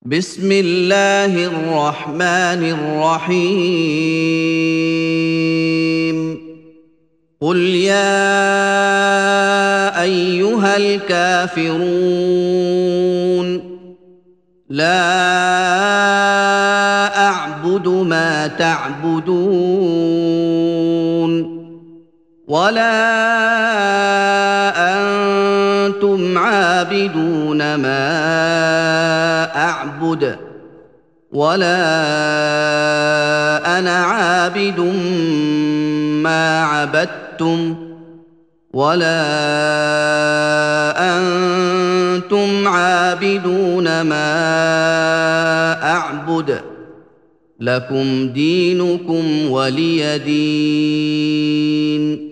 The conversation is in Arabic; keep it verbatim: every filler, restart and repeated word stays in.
بسم الله الرحمن الرحيم قل يا ايها الكافرون لا اعبد ما تعبدون ولا انتم عابدون ما اعبد ولا انا عابد ما عبدتم ولا انتم عابدون ما اعبد لكم دينكم ولي دين